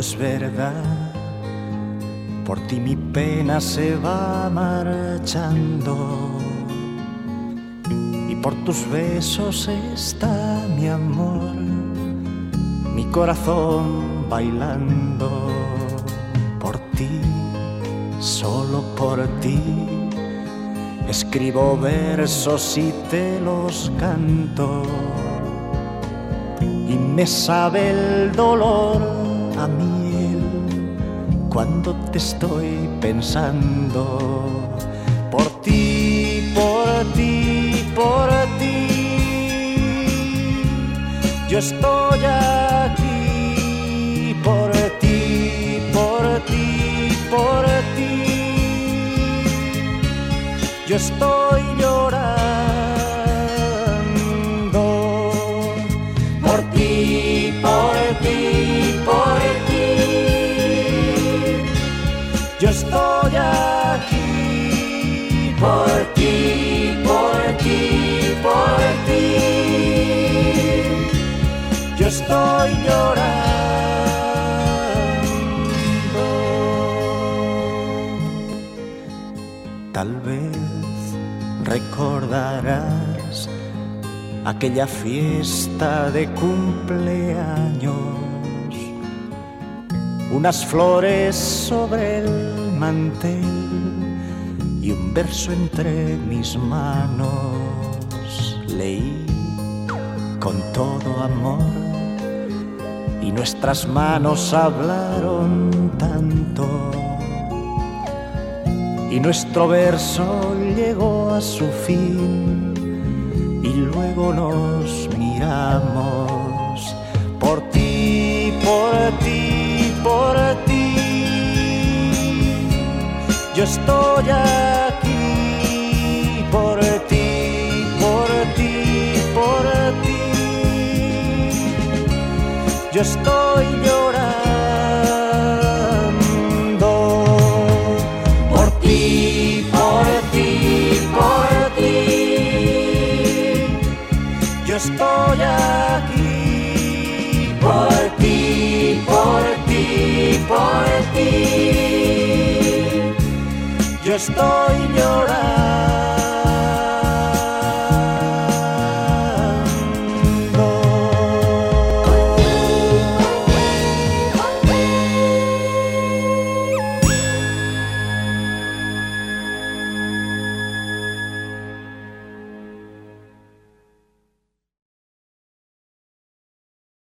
es verdad, por ti mi pena se va marchando y por tus besos está mi amor, mi corazón bailando. Por ti, solo por ti, escribo versos y te los canto, y me sabe el dolor a miel cuando te estoy pensando. Por ti, por ti, por ti, yo estoy aquí. Por ti, por ti, por ti, yo estoy llorando. Por ti, por ti, por ti, yo estoy aquí. Por ti, por ti, por ti, yo estoy llorando. Tal vez recordarás aquella fiesta de cumpleaños, unas flores sobre el mantel y un verso entre mis manos. Leí con todo amor y nuestras manos hablaron tanto, y nuestro verso llegó a su fin y luego nos miramos. Por ti, por ti, por ti, yo estoy aquí. Por ti, por ti, por ti, yo estoy llorando. Por ti, por ti, por ti, yo estoy aquí. Por ti, por ti, por ti, yo estoy llorando.